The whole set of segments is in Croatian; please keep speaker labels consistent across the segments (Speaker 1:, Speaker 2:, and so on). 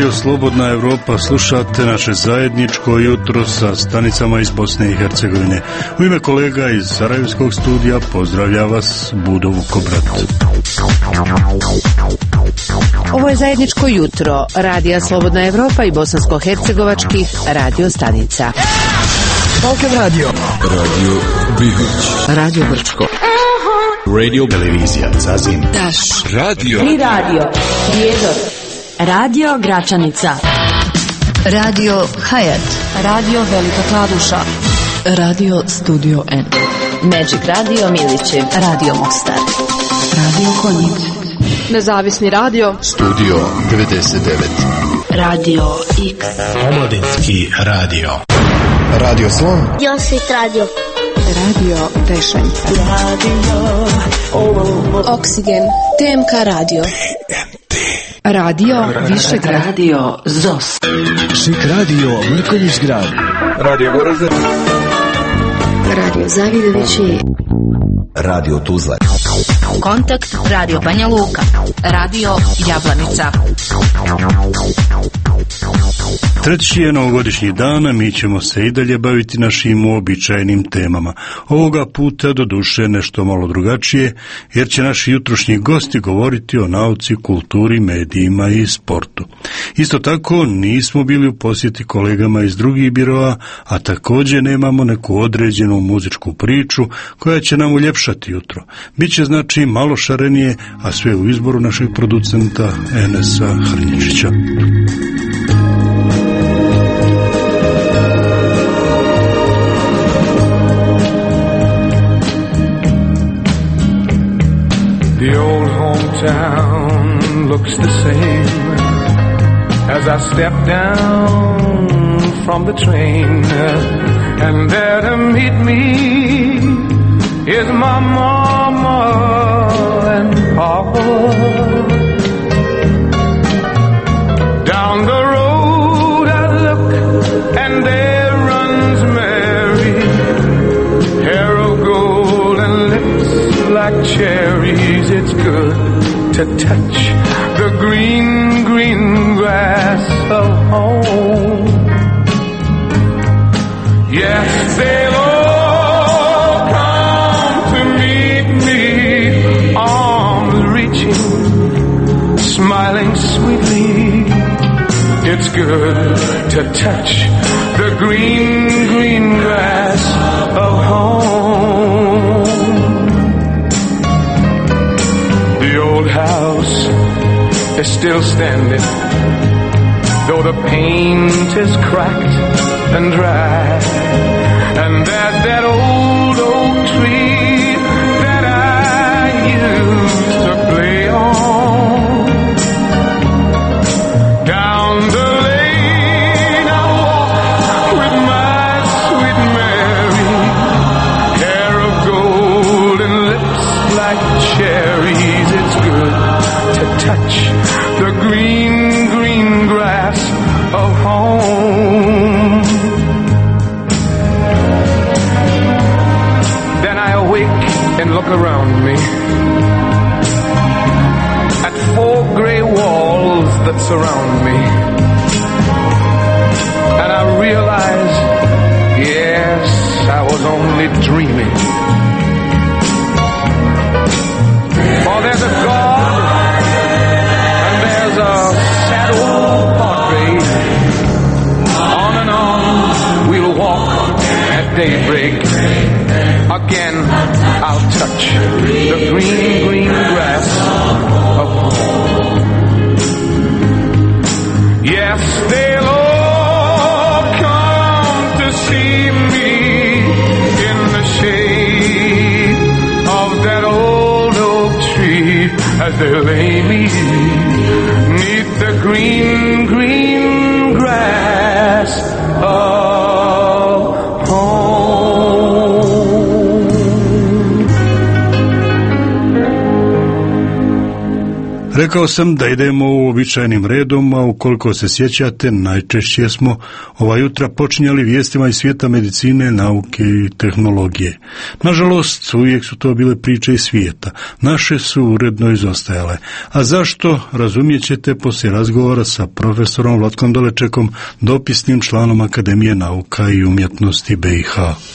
Speaker 1: Radio Slobodna Evropa, slušate naše zajedničko jutro sa stanicama iz Bosne i Hercegovine. U ime kolega iz Sarajevskog studija pozdravlja vas Budo Vukobrat.
Speaker 2: Ovo je zajedničko jutro Radija Slobodna Evropa i bosansko-hercegovačkih radio stanica.
Speaker 3: Balkan Radio, Radio Bihoć,
Speaker 2: Radio Brčko,
Speaker 3: Radio Televizija Zazim,
Speaker 2: Taš,
Speaker 3: Radio
Speaker 4: Tri Radio, Prijedor, Radio Gračanica,
Speaker 5: Radio Hayat,
Speaker 4: Radio Velika Kladuša,
Speaker 5: Radio Studio N,
Speaker 4: Magic Radio Milićev,
Speaker 5: Radio Mostar, Radio Konjic,
Speaker 6: Nezavisni radio,
Speaker 3: Studio 99,
Speaker 5: Radio X,
Speaker 3: Omladinski radio,
Speaker 7: Radio Slon,
Speaker 8: Josvit radio,
Speaker 2: Radio Prešanica,
Speaker 5: Radio
Speaker 2: Oksigen, TMK radio, Radio Višegrad,
Speaker 5: Radio ZOS,
Speaker 3: Šik radio Mrkonjić grad,
Speaker 7: Radio Goražde,
Speaker 8: Radio Zavidovići,
Speaker 7: Radio Tuzla,
Speaker 4: Kontakt Radio Banja Luka, Radio Jablanica.
Speaker 1: Treći je novogodišnji dan, a mi ćemo se i dalje baviti našim uobičajenim temama. Ovoga puta do duše nešto malo drugačije, jer će naši jutrošnji gosti govoriti o nauci, kulturi, medijima i sportu. Isto tako nismo bili u posjeti kolegama iz drugih biroa, a također nemamo neku određenu muzičku priču koja će nam uljepšati jutro. Biće znači malo šarenije, a sve u izboru našeg producenta Enesa Hrnjičića.
Speaker 9: The old hometown looks the same as I step down from the train, and there to meet me is my mama and papa. Down the road I look and there runs Mary, hair of gold and lips like cherries. It's good to touch the green, green grass of home. Yes, they'll all come to meet me, arms reaching, smiling sweetly. It's good to touch the green, green grass of home. The old house is still standing, though the paint is cracked and dry. And there's that old oak tree that I used to play on. Down the lane I walk with my sweet Mary, hair of gold and lips like cherries. It's good to touch the green, green grass of home. Then I awake and look around me at four gray walls that surround me, and I realize, yes, I was only dreaming. For there's a God and there's a sad old portrait. On and on we'll walk at daybreak. Again I'll touch the green, green grass of home. Yes, they'll all come to see me in the shade of that old oak tree, as they lay me neath the green, green grass of home.
Speaker 1: Rekao sam da idemo uobičajenim redom, a ukoliko se sjećate, najčešće smo ova jutra počinjali vijestima iz svijeta medicine, nauke i tehnologije. Nažalost, uvijek su to bile priče iz svijeta. Naše su uredno izostajale. A zašto, razumijet ćete poslije razgovora sa profesorom Vlatkom Dolečekom, dopisnim članom Akademije nauka i umjetnosti BiH.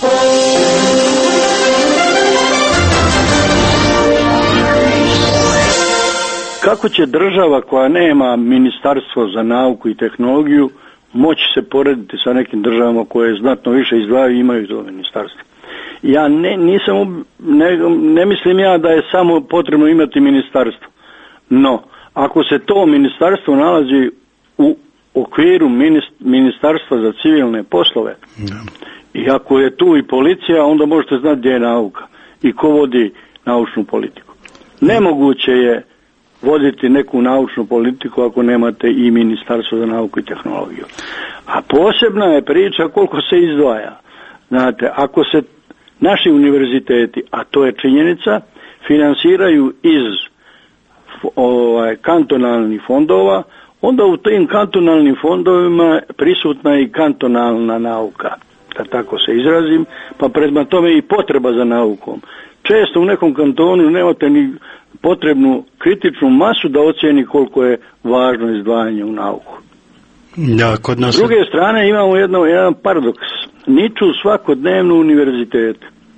Speaker 10: Kako će država koja nema ministarstvo za nauku i tehnologiju moći se porediti sa nekim državama koje znatno više izdvajaju i imaju to ministarstvo? Ja ne mislim ja da je samo potrebno imati ministarstvo. No, ako se to ministarstvo nalazi u okviru ministarstva za civilne poslove, i ako je tu i policija, onda možete znati gdje je nauka i ko vodi naučnu politiku. Nemoguće je voditi neku naučnu politiku ako nemate i ministarstvo za nauku i tehnologiju. A posebna je priča koliko se izdvaja. Znate, ako se naši univerziteti, a to je činjenica, finansiraju iz kantonalnih fondova, onda u tim kantonalnim fondovima prisutna je i kantonalna nauka, da tako se izrazim, pa prema tome i potreba za naukom. Često u nekom kantonu nemate ni potrebnu kritičnu masu da ocijeni koliko je važno izdvajanje u nauku.
Speaker 1: Ja, kod nas...
Speaker 10: S druge strane imamo jedan paradoks. Niču svakodnevno univerzitet.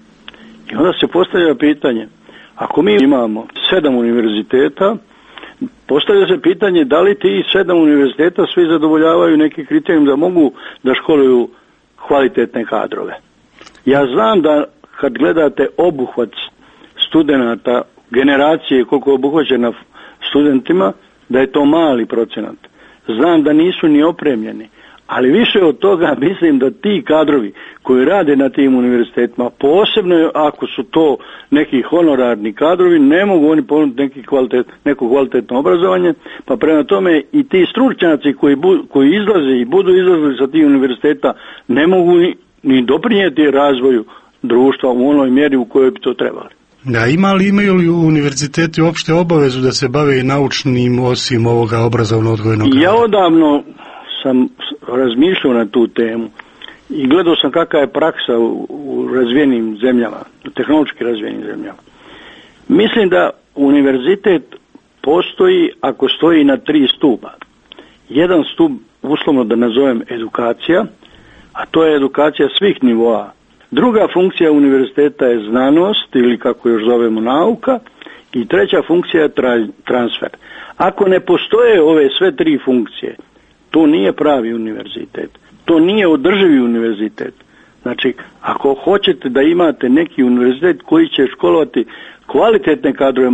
Speaker 10: I onda se postavlja pitanje, ako mi imamo 7 univerziteta, postavlja se pitanje da li ti 7 univerziteta svi zadovoljavaju neki kriterijum da mogu da školuju kvalitetne kadrove. Ja znam da kad gledate obuhvat studenata, generacije koliko je obuhvaćena studentima, da je to mali procenat. Znam da nisu ni opremljeni, ali više od toga mislim da ti kadrovi koji rade na tim univerzitetima, posebno ako su to neki honorarni kadrovi, ne mogu oni ponuditi neko kvalitetno obrazovanje, pa prema tome i ti stručnjaci koji izlaze i budu izlazili sa tih univerziteta ne mogu ni doprinijeti razvoju društva u onoj mjeri u kojoj bi to trebali.
Speaker 1: Da, imaju li univerziteti uopšte obavezu da se bave i naučnim osim ovoga obrazovno-odgojnog?
Speaker 10: Ja odavno sam razmišljao na tu temu i gledao sam kakva je praksa u razvijenim zemljama, tehnološki razvijenim zemljama. Mislim da univerzitet postoji ako stoji na 3 stupa. Jedan stup, uslovno da nazovem edukacija, a to je edukacija svih nivoa. Druga funkcija univerziteta je znanost ili kako još zovemo nauka i treća funkcija je transfer. Ako ne postoje ove sve 3 funkcije, to nije pravi univerzitet. To nije održivi univerzitet. Znači, ako hoćete da imate neki univerzitet koji će školovati kvalitetne kadrove,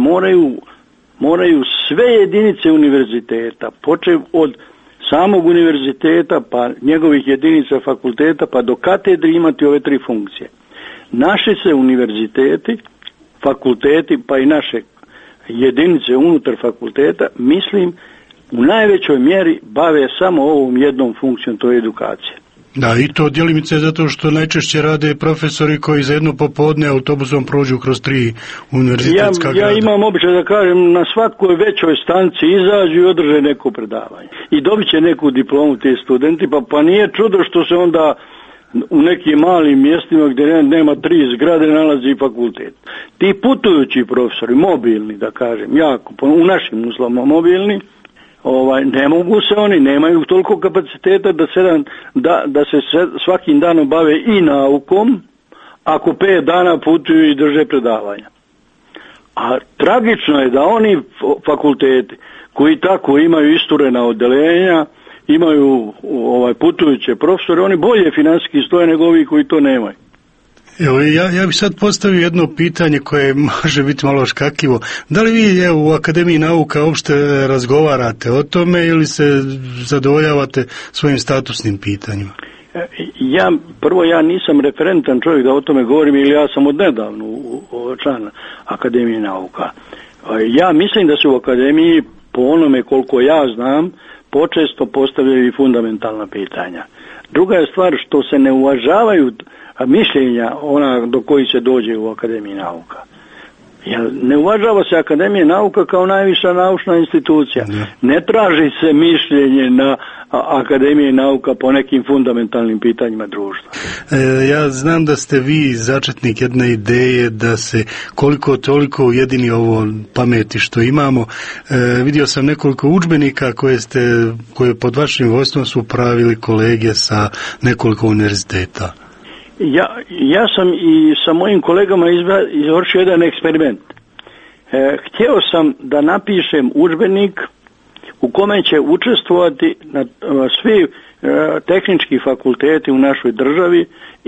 Speaker 10: moraju sve jedinice univerziteta, počev od samog univerziteta, pa njegovih jedinica fakulteta, pa do katedri imati ove 3 funkcije. Naši se univerziteti, fakulteti, pa i naše jedinice unutar fakulteta, mislim, u najvećoj mjeri bave samo ovom jednom funkcijom, to je edukacija.
Speaker 1: Da, i to djelimice zato što najčešće rade profesori koji za jedno popodne autobusom prođu kroz 3 univerzitetska grada.
Speaker 10: Ja imam običaj da kažem, na svakoj većoj stanci izađu i održe neko predavanje. I dobit će neku diplomu ti studenti, pa nije čudo što se onda u nekim malim mjestima gdje nema 3 zgrade nalazi i fakultet. Ti putujući profesori, mobilni da kažem, jako, u našim uslovima mobilni, ne mogu se oni, nemaju toliko kapaciteta da se svakim danom bave i naukom, ako 5 dana putuju i drže predavanja. A tragično je da oni fakulteti koji tako imaju isturena odeljenja, imaju putujuće profesore, oni bolje financijski stoje nego ovi koji to nemaju.
Speaker 1: Evo, ja bih sad postavio jedno pitanje koje može biti malo škakljivo. Da li vi u Akademiji nauka uopšte razgovarate o tome ili se zadovoljavate svojim statusnim pitanjima?
Speaker 10: Ja nisam referentan čovjek da o tome govorim, ili ja sam odnedavno član Akademije nauka. Ja mislim da se u Akademiji, po onome koliko ja znam, počesto postavljaju i fundamentalna pitanja. Druga je stvar što se ne uvažavaju mišljenja ona do kojih se dođe u Akademiji nauka. Jer ne uvažava se Akademija nauka kao najviša naučna institucija. Ne traži se mišljenje na Akademije nauka po nekim fundamentalnim pitanjima društva.
Speaker 1: Ja znam da ste vi začetnik jedne ideje da se koliko toliko ujedini ovo pameti što imamo. Vidio sam nekoliko udžbenika koje pod vašim vodstvom su pravili kolege sa nekoliko univerziteta.
Speaker 10: Ja sam i sa mojim kolegama izvršio jedan eksperiment. Htio sam da napišem udžbenik u kome će učestvovati svi tehnički fakulteti u našoj državi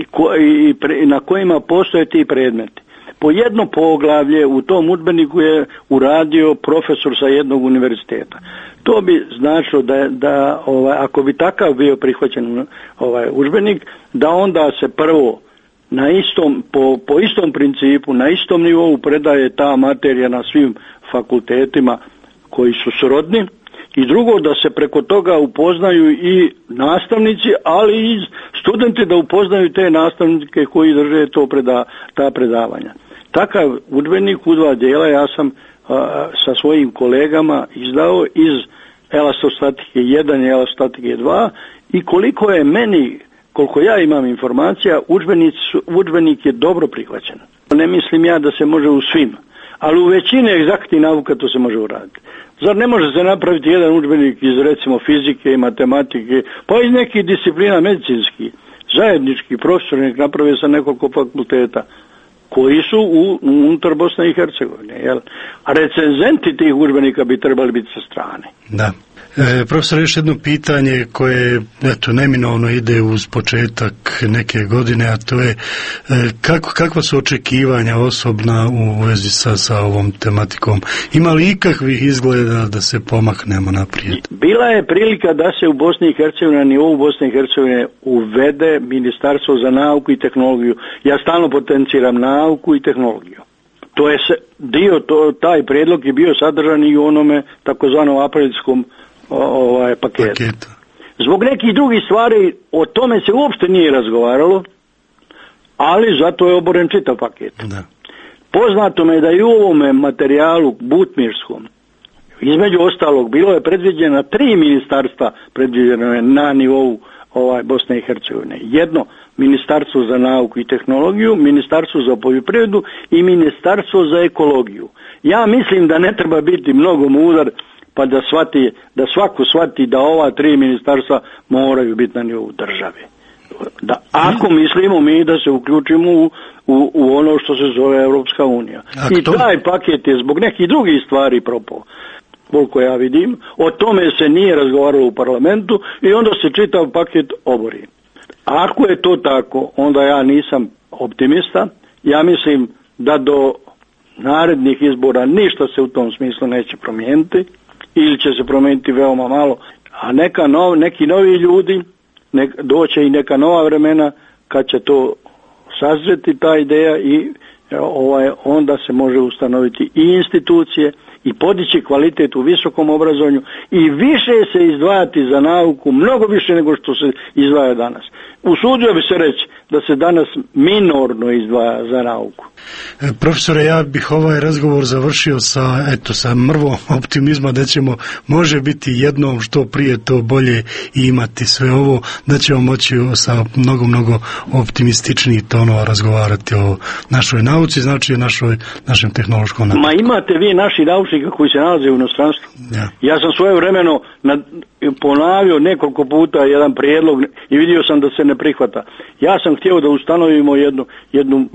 Speaker 10: i na kojima postoje ti predmeti. Po jedno poglavlje u tom udžbeniku je uradio profesor sa jednog univerziteta. To bi značilo da ako bi takav bio prihvaćen udžbenik, da onda se prvo na istom, po istom principu, na istom nivou predaje ta materija na svim fakultetima koji su srodni, i drugo da se preko toga upoznaju i nastavnici, ali i studenti da upoznaju te nastavnike koji drže ta predavanja. Takav udžbenik u dva dijela ja sam sa svojim kolegama izdao iz elastostatike 1 i elastostatike 2, i koliko ja imam informacija, udžbenik je dobro prihvaćen. Ne mislim ja da se može u svim, ali u većini egzaktnih nauka to se može uraditi. Zar ne može se napraviti jedan udžbenik iz recimo fizike i matematike, pa iz nekih disciplina medicinskih, zajednički profesori nek naprave sa nekoliko fakulteta koji su unutar Bosne i Hercegovine, jel? A recenzenti tih udžbenika bi trebali biti sa strane.
Speaker 1: Da. Profesor, još jedno pitanje koje neminovno ide uz početak neke godine, a to je kakva su očekivanja osobna u vezi sa ovom tematikom? Ima li ikakvih izgleda da se pomaknemo naprijed?
Speaker 10: Bila je prilika da se u Bosni i Hercegovini, na nivou Bosne i Hercegovine uvede Ministarstvo za nauku i tehnologiju. Ja stalno potenciram nauku i tehnologiju. To je taj prijedlog je bio sadržan i u onome takozvanom aprilskom paketu. Zbog nekih drugih stvari o tome se uopšte nije razgovaralo, ali zato je oboren čitav paket.
Speaker 1: Da.
Speaker 10: Poznato me da i u ovome materijalu butmirskom, između ostalog, bilo je predviđeno 3 ministarstva predviđeno je na nivou Bosne i Hercegovine. Jedno Ministarstvo za nauku i tehnologiju, Ministarstvo za poljoprivredu i Ministarstvo za ekologiju. Ja mislim da ne treba biti mnogo mudar pa da svako shvati da ova 3 ministarstva moraju biti na nivou države. Ako mislimo mi da se uključimo u ono što se zove Europska unija. I taj paket je zbog nekih drugih stvari propao. Koliko ja vidim, o tome se nije razgovaralo u parlamentu i onda se čitav paket obori. Ako je to tako, onda ja nisam optimista. Ja mislim da do narednih izbora ništa se u tom smislu neće promijeniti ili će se promijeniti veoma malo, a neki novi ljudi, doće i neka nova vremena kad će to sazreti ta ideja i onda se može ustanoviti i institucije i podići kvalitet u visokom obrazovanju i više se izdvajati za nauku, mnogo više nego što se izdvaja danas. Usudio bi se reći da se danas minorno izdvaja za nauku.
Speaker 1: Profesore, ja bih ovaj razgovor završio sa mrvom optimizma da ćemo, može biti jednom što prije to bolje i imati sve ovo, da ćemo moći sa mnogo optimističnijih tonova razgovarati o našoj nauci, znači o našem tehnološkom napretku.
Speaker 10: Ma imate vi naši naučnika koji se nalaze u inostranstvu. Ja sam svojevremeno ponavljao nekoliko puta jedan prijedlog i vidio sam da se ne prihvata. Ja sam htio da ustanovimo jednu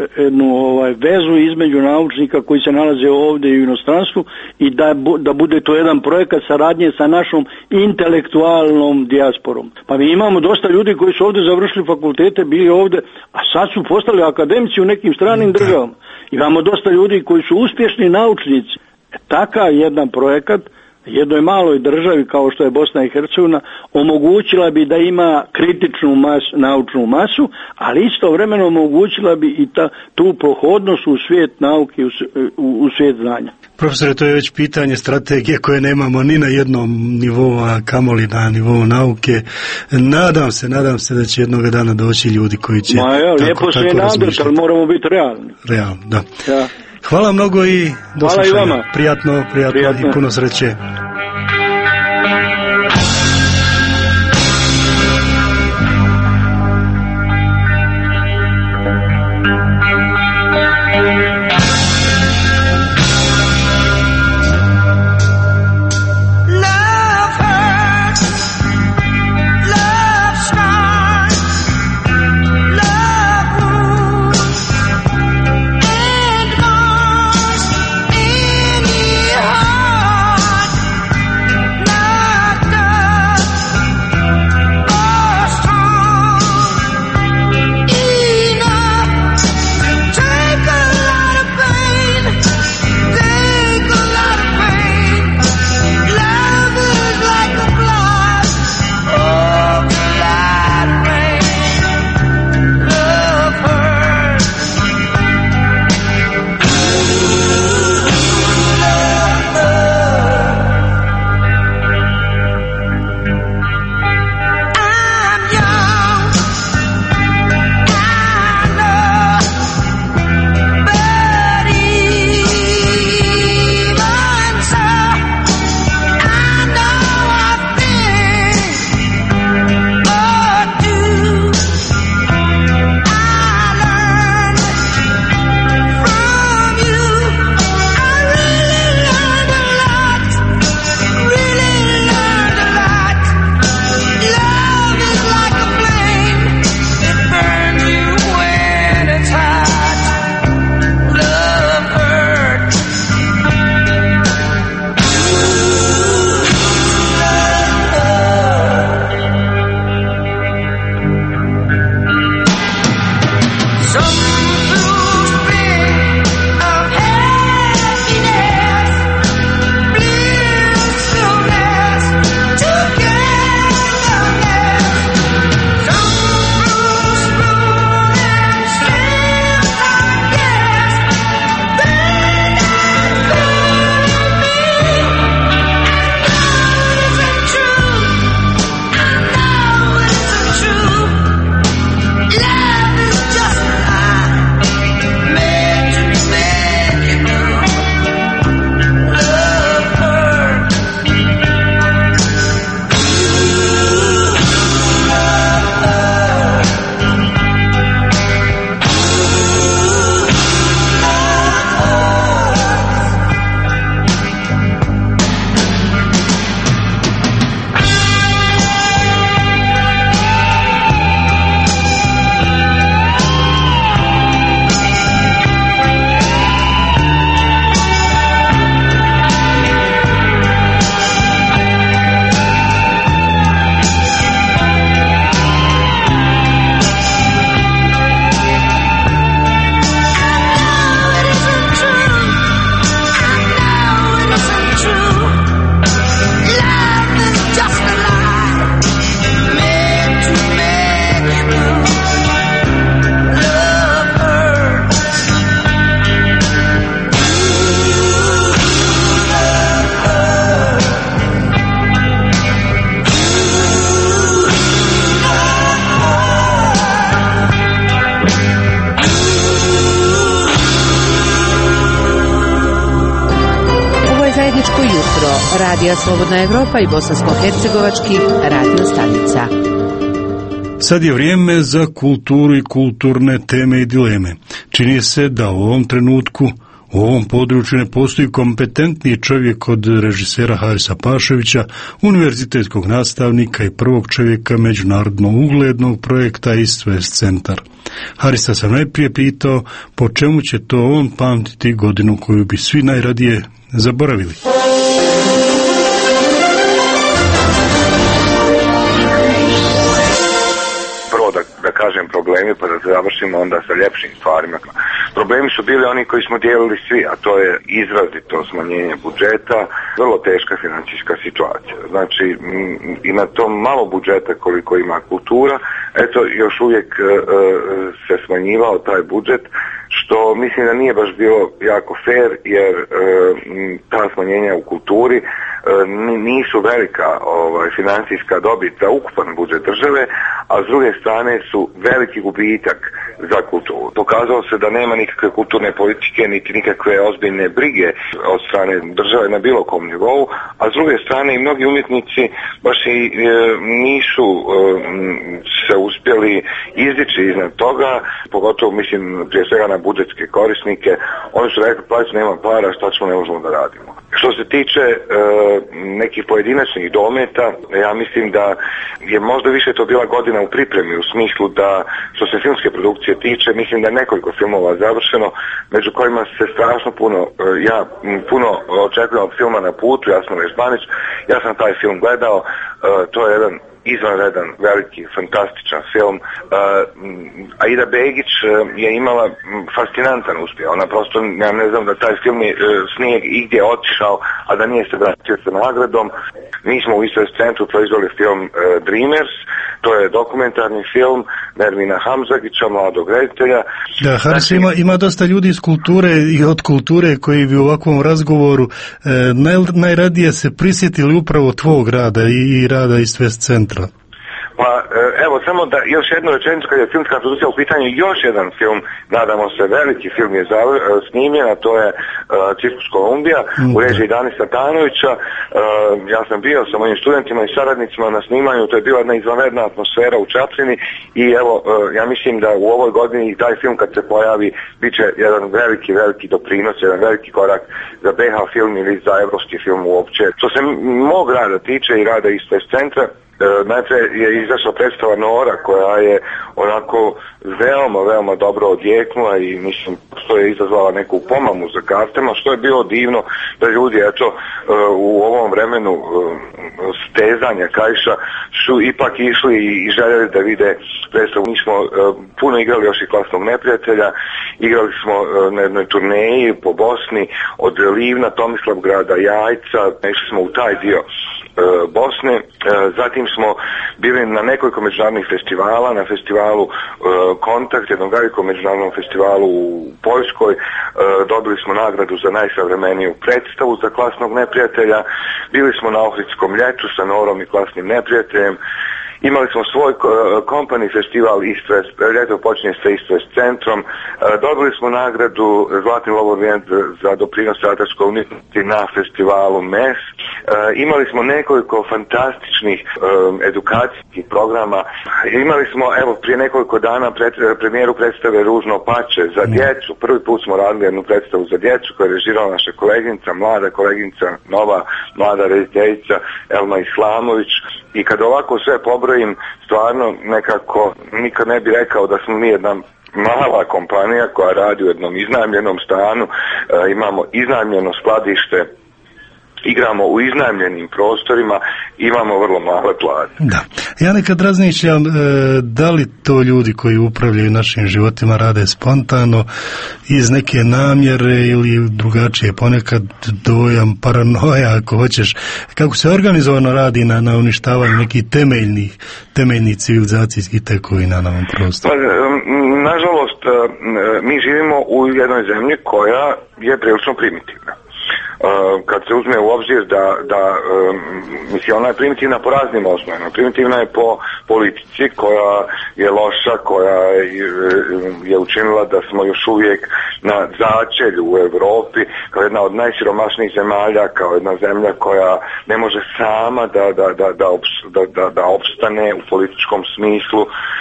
Speaker 10: vezu između naučnika koji se nalaze ovdje i u inostranstvu i da bude to jedan projekat saradnje sa našom intelektualnom dijasporom. Pa mi imamo dosta ljudi koji su ovdje završili fakultete, bili ovdje, a sad su postali akademici u nekim stranim državama. Imamo dosta ljudi koji su uspješni naučnici. Takav jedan projekat jednoj maloj državi kao što je Bosna i Hercegovina omogućila bi da ima kritičnu naučnu masu, ali istovremeno omogućila bi i tu prohodnost u svijet nauke, u svijet znanja.
Speaker 1: Profesore, to je već pitanje strategije koje nemamo ni na jednom nivou, a kamoli na nivou nauke. Nadam se da će jednoga dana doći ljudi koji će
Speaker 10: lijepo se nadati, ali moramo biti realni.
Speaker 1: Realno, da. Hvala mnogo i do
Speaker 10: slušanja. Hvala i vama.
Speaker 1: Prijatno i puno sreće.
Speaker 2: Radija Slobodna Evropa i bosansko-hercegovačkih radio stanica.
Speaker 1: Sad je vrijeme za kulturu i kulturne teme i dileme. Čini se da u ovom trenutku u ovom području ne postoji kompetentniji čovjek od režisera Harisa Paševića, univerzitetskog nastavnika i prvog čovjeka međunarodno uglednog projekta East West Centar. Harisa sam najprije pitao po čemu će to on pamtiti godinu koju bi svi najradije zaboravili.
Speaker 11: Da kažem problemi, pa da završimo onda sa ljepšim stvarima. Problemi su bili oni koji smo dijelili svi, a to je izrazito smanjenje budžeta, vrlo teška financijska situacija. Znači, i na tom malo budžeta koliko ima kultura, eto, još uvijek se smanjivao taj budžet, što mislim da nije baš bilo jako fair, jer ta smanjenja u kulturi nisu velika financijska dobit za ukupan budžet države, a s druge strane su veliki gubitak za kulturu. Pokazalo se da nema nikakve kulturne politike, niti nikakve ozbiljne brige od strane države na bilo kom nivou, a s druge strane i mnogi umjetnici baš i nisu se uspjeli izdići iznad toga, pogotovo mislim prije svega na budžetske korisnike. Oni su rekli, plaću nema para, šta ćemo, ne možemo da radimo. Što se tiče nekih pojedinačnih dometa, ja mislim da je možda više to bila godina u pripremi, u smislu da što se filmske produkcije tiče, mislim da je nekoliko filmova završeno, među kojima se strašno puno očekujem od filma Na putu, Jasna Vežbanić. Ja sam taj film gledao, to je jedan izvanredan, veliki, fantastičan film. Aida Begić je imala fascinantan uspjeh. Ona prosto, ja ne znam da taj film nije igdje otišao, a da nije se vratio sa nagradom. Mi smo u Istres centru proizveli film Dreamers, to je dokumentarni film Nermina Hamzagića, mladog reditelja.
Speaker 1: Da, Haris, ima dosta ljudi iz kulture i od kulture koji bi u ovakvom razgovoru najradije se prisjetili upravo tvog rada i rada Istres centra.
Speaker 11: Pa evo, samo da još jednu rečenicu, kad je filmska produkcija u pitanju, još jedan film, nadamo se, veliki film je snimljen, a to je Cirkus Kolumbija u režiji Dani Satanovića. Ja sam bio sa mojim studentima i saradnicima na snimanju, to je bila jedna izvanredna atmosfera u Čapljini i evo, ja mislim da u ovoj godini taj film kad se pojavi bit će jedan veliki doprinos, jedan veliki korak za BH film ili za evropski film uopće. Što se mog rada tiče i rada Istres centra, najprije je izašla predstava Nora koja je onako veoma dobro odjeknula i mislim što je izazvala neku pomamu za kartama, što je bilo divno da ljudi u ovom vremenu stezanja kaiša su ipak išli i željeli da vide predstavu. Mi smo puno igrali još i Klasnog neprijatelja, igrali smo na jednoj turneji po Bosni od Livna, Tomislavgrada, Jajca, išli smo u taj dio Bosne, zatim smo bili na nekoliko međunarodnih festivala, na festivalu Kontakt, jednom velikom međunarodnom festivalu u Poljskoj, dobili smo nagradu za najsavremeniju predstavu za Klasnog neprijatelja, bili smo na Ohridskom ljetu sa Norom i Klasnim neprijateljem, imali smo svoj company festival Istres, ljeto počinje sa Istres centrom, dobili smo nagradu Zlatni Lovorvijent za doprinos teatarskoj umjetnosti na festivalu MES, imali smo nekoliko fantastičnih edukacijskih programa, imali smo evo prije nekoliko dana premijeru predstave Ružno pače za djecu, prvi put smo radili jednu predstavu za djecu koju je režirala naša koleginica, mlada koleginica, nova mlada rediteljica Elma Islamović i kad ovako sve pobrojim, stvarno nekako nikad ne bi rekao da smo mi jedna mala kompanija koja radi u jednom iznajmljenom stanu, imamo iznajmljeno skladište, igramo u iznajmljenim prostorima, imamo vrlo male plate.
Speaker 1: Da. Ja nekad razmišljam da li to ljudi koji upravljaju našim životima rade spontano, iz neke namjere ili drugačije, ponekad dojam, paranoja ako hoćeš, kako se organizovano radi na uništavanju nekih temeljnih civilizacijskih tekovina na ovom prostoru.
Speaker 11: Nažalost, mi živimo u jednoj zemlji koja je prilično primitivna. Kad se uzme u obzir da mislim, ona je primitivna po raznim osnovima. Primitivna je po politici koja je loša, koja je učinila da smo još uvijek na začelju u Europi, kao jedna od najsiromašnijih zemalja, kao jedna zemlja koja ne može sama da opstane u političkom smislu,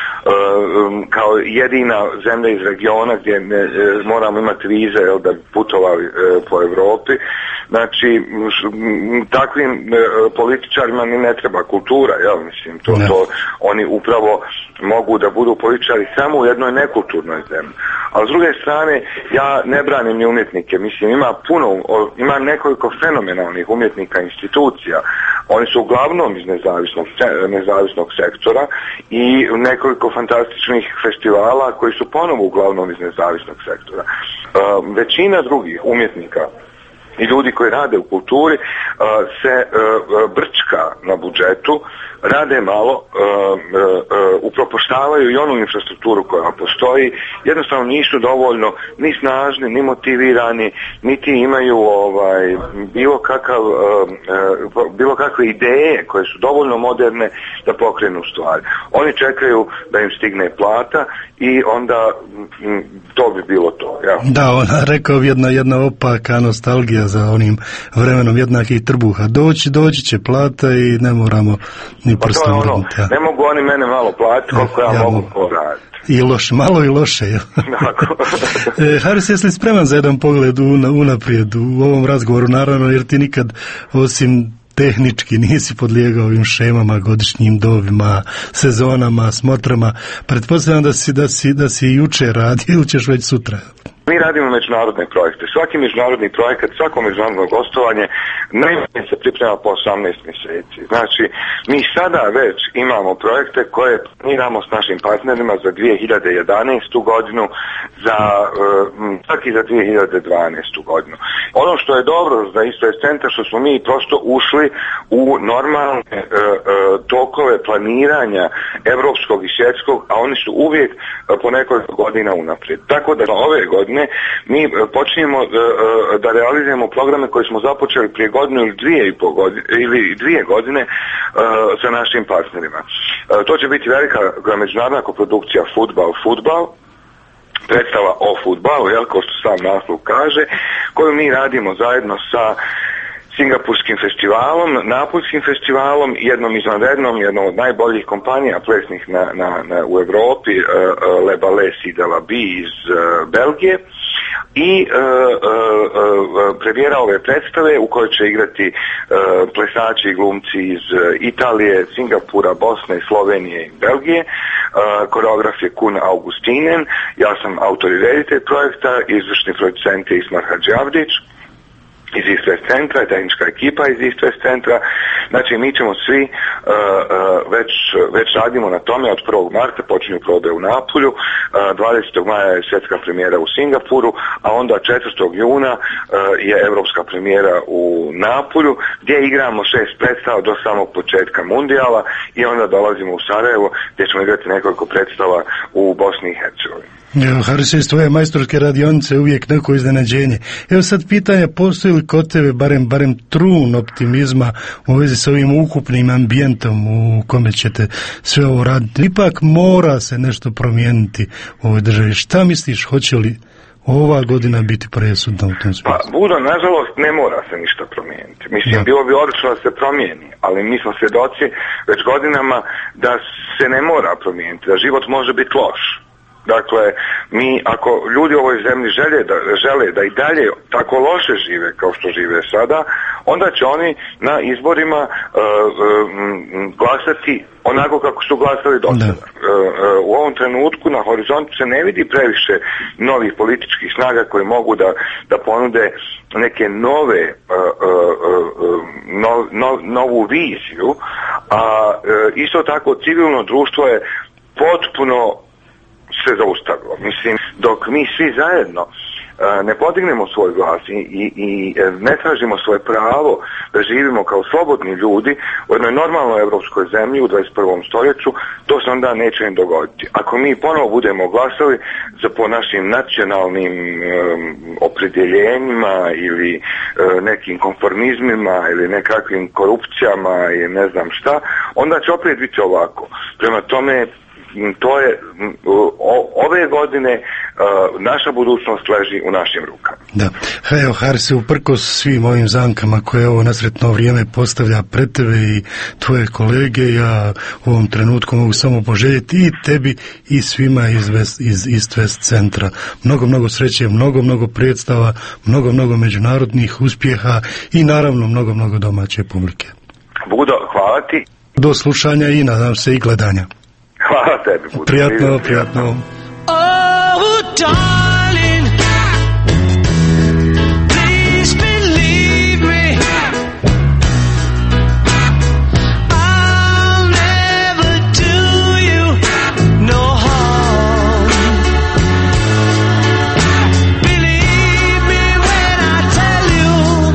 Speaker 11: kao jedina zemlja iz regiona gdje moramo imati vize da bi putovali po Europi. Znači, takvim političarima ni ne treba kultura, mislim, to oni upravo mogu da budu političari samo u jednoj nekulturnoj zemlji. A s druge strane, ja ne branim ni umjetnike, mislim, ima nekoliko fenomenalnih umjetnika institucija, oni su uglavnom iz nezavisnog sektora i nekoliko fantastičnih festivala koji su ponovo uglavnom iz nezavisnog sektora. Većina drugih umjetnika i ljudi koji rade u kulturi se brčka na budžetu, rade malo, upropaštavaju i onu infrastrukturu koja postoji, jednostavno nisu dovoljno ni snažni, ni motivirani, niti imaju bilo kakve ideje koje su dovoljno moderne da pokrenu stvari. Oni čekaju da im stigne plata i onda to bi bilo to. Ja.
Speaker 1: Da, ona rekao jedna opaka nostalgija za onim vremenom jednakih trbuha. Doći će plata i ne moramo ni prstom vrnuti.
Speaker 11: Ne mogu oni mene malo platiti koliko ja mogu poraditi.
Speaker 1: I loše, malo i loše. Haris, jesi li spreman za jedan pogled unaprijed u ovom razgovoru, naravno, jer ti nikad osim tehnički nisi podlijegao ovim šemama, godišnjim dovima, sezonama, smotrama. Pretpostavljam da si juče radio ili ćeš već sutra.
Speaker 11: Mi radimo međunarodne projekte. Svaki međunarodni projekat, svako međunarodno gostovanje najmanje se priprema po 18 mjeseci. Znači, mi sada već imamo projekte koje planiramo s našim partnerima za 2011. godinu, čak i za 2012. godinu. Ono što je dobro za East-West centar, što smo mi prosto ušli u normalne tokove planiranja evropskog i svjetskog, a oni su uvijek po nekoliko godina unaprijed. Tako da ove godine mi počinjemo da realizujemo programe koje smo započeli prije godinu ili 2 godine sa našim partnerima. To će biti velika međunarodna koprodukcija Fudbal, predstava o fudbalu, kao što sam naslov kaže, koju mi radimo zajedno sa Singapurskim festivalom, Napuljskim festivalom, jednom od najboljih kompanija plesnih u Europi, Le Ballet Si de la Bie iz Belgije, i premijera ove predstave u kojoj će igrati plesači i glumci iz Italije, Singapura, Bosne, Slovenije i Belgije. Koreograf je Kun Augustinen, ja sam autor i reditelj projekta, izvršni producent je Ismar Hadžavdić iz East-West centra, tehnička ekipa iz East-West centra. Znači, mi ćemo svi već radimo na tome. Od 1. marta počinju probe u Napulju, 20. maja je svjetska premijera u Singapuru, a onda 4. juna je evropska premijera u Napulju, gdje igramo 6 predstava do samog početka mundijala i onda dolazimo u Sarajevo gdje ćemo igrati nekoliko predstava u Bosni i Hercegovini.
Speaker 1: Evo, Haris, iz tvoje majstorske radionice uvijek neko iznenađenje. Evo sad pitanje, postoji li kod tebe barem trun optimizma u vezi s ovim ukupnim ambijentom u kome ćete sve ovo raditi? Ipak mora se nešto promijeniti u ovoj državi. Šta misliš, hoće li ova godina biti presudna u tom smislu?
Speaker 11: Pa, Budo, nažalost, ne mora se ništa promijeniti. Mislim, bilo bi odlično da se promijeni, ali mi smo svjedoci već godinama da se ne mora promijeniti, da život može biti loš. Dakle, ako ljudi u ovoj zemlji žele da i dalje tako loše žive kao što žive sada, onda će oni na izborima glasati onako kako su glasali do sada. U ovom trenutku na horizontu se ne vidi previše novih političkih snaga koji mogu da ponude neke novu viziju, a isto tako civilno društvo je potpuno se zaustavilo. Mislim, dok mi svi zajedno ne podignemo svoj glas i ne tražimo svoje pravo da živimo kao slobodni ljudi u jednoj normalnoj evropskoj zemlji u 21. stoljeću, to se onda neće im dogoditi. Ako mi ponovo budemo glasali po našim nacionalnim opredjeljenjima ili nekim konformizmima ili nekakvim korupcijama i ne znam šta, onda će opet biti ovako. Prema tome, to je ove godine naša budućnost leži u našim rukama.
Speaker 1: Da. Evo, Haris, uprkos svim ovim zamkama koje ovo nasretno vrijeme postavlja pred tebe i tvoje kolege, ja u ovom trenutku mogu samo poželjeti i tebi i svima iz East-West centra mnogo sreće, mnogo predstava, mnogo međunarodnih uspjeha i naravno mnogo domaće publike.
Speaker 11: Budo, hvala ti.
Speaker 1: Do slušanja i nadam se i gledanja.
Speaker 11: Hvala tebi.
Speaker 1: Prijatno.
Speaker 12: Oh, darling, please believe me, I'll never do you no harm. Believe me when I tell you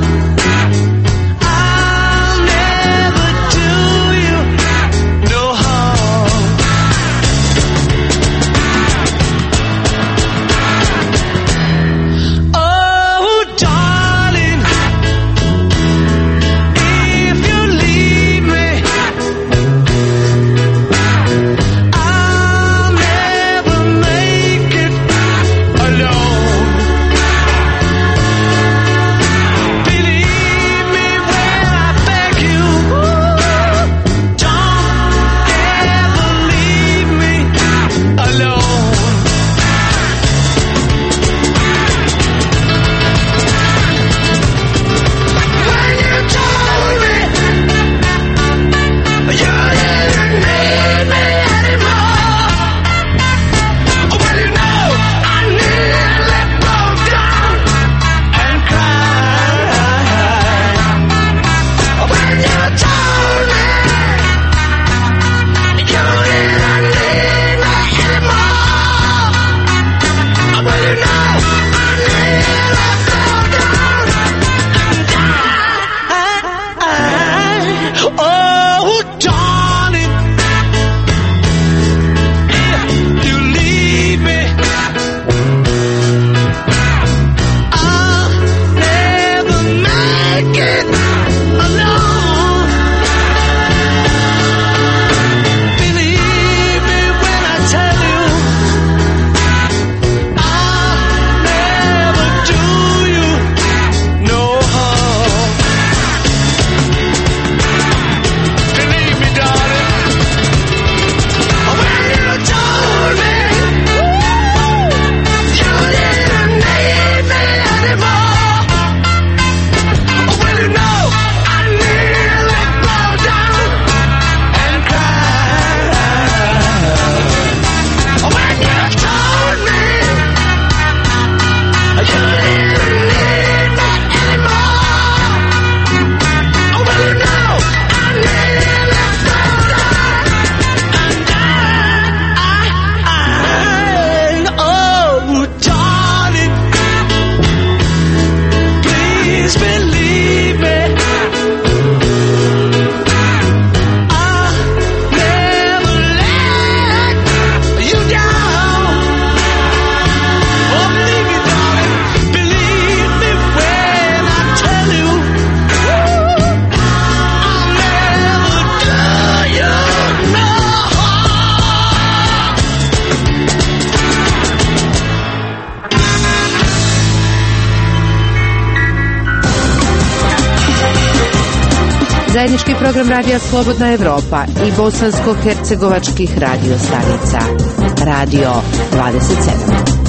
Speaker 2: Zajednički program Radija Slobodna Evropa i bosansko-hercegovačkih radio stanica. Radio 27.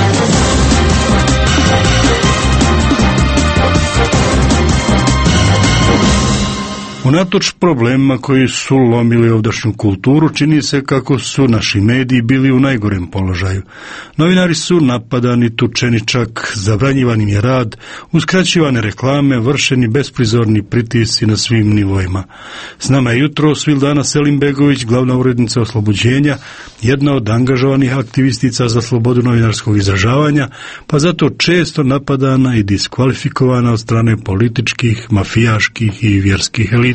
Speaker 1: Unatoč problemima koji su lomili ovdašnju kulturu, čini se kako su naši mediji bili u najgorem položaju. Novinari su napadani, tučeni, čak zabranjivan im je rad, uskraćivane reklame, vršeni besprizorni pritisci na svim nivoima. S nama je jutros Vildana Selimbegović, glavna urednica Oslobođenja, jedna od angažovanih aktivistica za slobodu novinarskog izražavanja, pa zato često napadana i diskvalifikovana od strane političkih, mafijaških i vjerskih elita.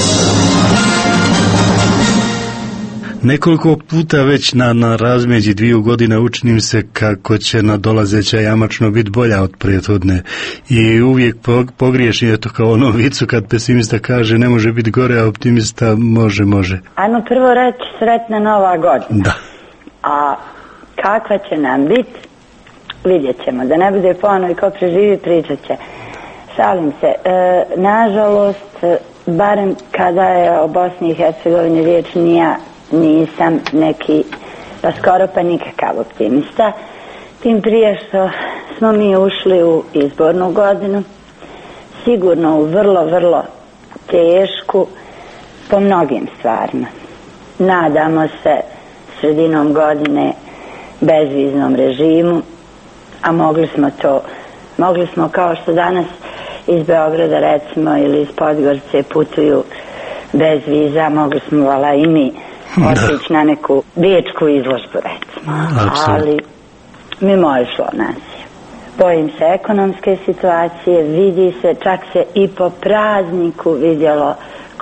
Speaker 1: Nekoliko puta već na razmeđi 2 godine učinim se kako će nadolazeća jamačno biti bolja od prethodne i uvijek pogriješim, eto kao ono vicu kad pesimista kaže ne može biti gore, a optimista može.
Speaker 13: Ajmo prvo reći sretna nova godina.
Speaker 1: Da.
Speaker 13: A kakva će nam biti, vidjet ćemo. Da ne bude ponovno i ko preživi pričat će. Šalim se. Nažalost, barem kada je o Bosni i Hercegovini riječ, nisam neki, pa skoro pa nikakav optimista. Tim prije što smo mi ušli u izbornu godinu, sigurno u vrlo, vrlo tešku po mnogim stvarima. Nadamo se sredinom godine bezviznom režimu, a mogli smo kao što danas iz Beograda recimo ili iz Podgorice putuju bez viza, mogli smo vala i mi otići na neku riječku izložbu recimo. Ali mimo je šlo nas je. Bojim se ekonomske situacije, vidi se, čak se i po prazniku vidjelo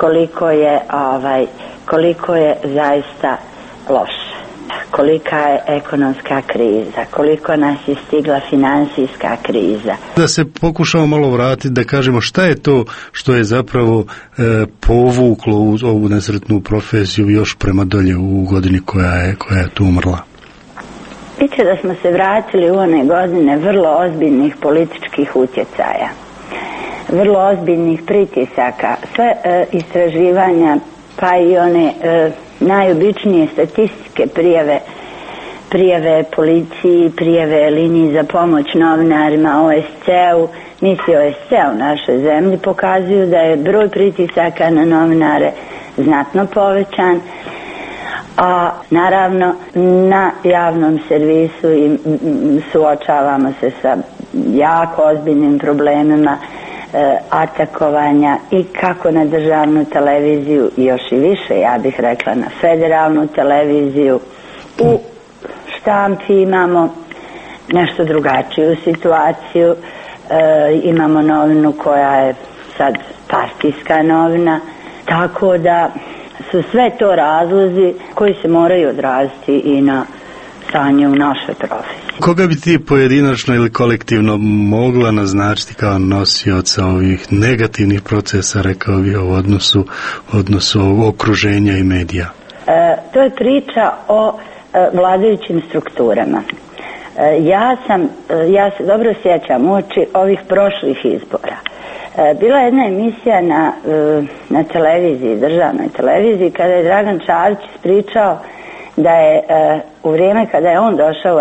Speaker 13: koliko je zaista loše. Kolika je ekonomska kriza, koliko nas je stigla financijska kriza.
Speaker 1: Da se pokušamo malo vratiti, da kažemo šta je to što je zapravo povuklo ovu nesretnu profesiju još prema dolje u godini koja je tu umrla.
Speaker 13: Vidite da smo se vratili u one godine vrlo ozbiljnih političkih utjecaja, vrlo ozbiljnih pritisaka, sve istraživanja, pa i one najobičnije statistike, prijave policiji, prijave liniji za pomoć novinarima, OSCE-u, misli OSCE u našoj zemlji pokazuju da je broj pritisaka na novinare znatno povećan, a naravno na javnom servisu i suočavamo se sa jako ozbiljnim problemima atakovanja i kako na državnu televiziju, još i više, ja bih rekla na federalnu televiziju. U štampi imamo nešto drugačiju situaciju, imamo novinu koja je sad partijska novina, tako da su sve to razlozi koji se moraju odraziti i na stanje u našoj profesiji.
Speaker 1: Koga bi ti pojedinačno ili kolektivno mogla naznačiti kao nosioca ovih negativnih procesa, rekao bi, u odnosu okruženja i medija?
Speaker 13: To je priča o vladajućim strukturama. Ja se dobro sjećam uoči ovih prošlih izbora. Bila je jedna emisija na televiziji, državnoj televiziji, kada je Dragan Čavić ispričao da je u vrijeme kada je on došao u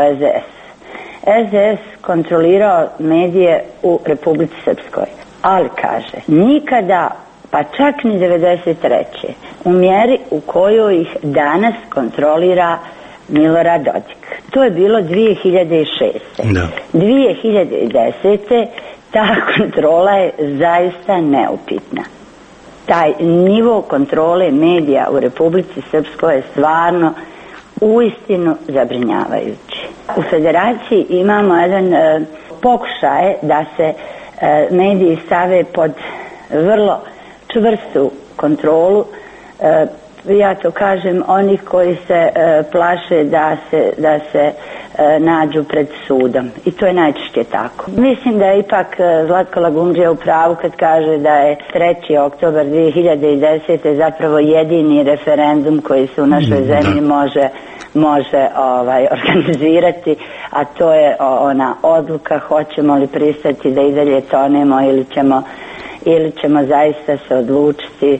Speaker 13: SDS kontrolirao medije u Republici Srpskoj. Ali kaže, nikada, pa čak ni 93. u mjeri u kojoj ih danas kontrolira Milorad Dodik. To je bilo 2006.
Speaker 1: Da.
Speaker 13: 2010. ta kontrola je zaista neupitna. Taj nivo kontrole medija u Republici Srpskoj je stvarno uistinu zabrinjavajući. U federaciji imamo jedan pokušaj da se mediji stave pod vrlo čvrstu kontrolu. Ja to kažem, onih koji se plaše da se nađu pred sudom. I to je najčešće tako. Mislim da je ipak Zlatko Lagumdžija u pravu kad kaže da je 3. oktobar 2010. zapravo jedini referendum koji se u našoj zemlji može organizirati, a to je ona odluka hoćemo li pristati da i dalje tonemo ili ćemo zaista se odlučiti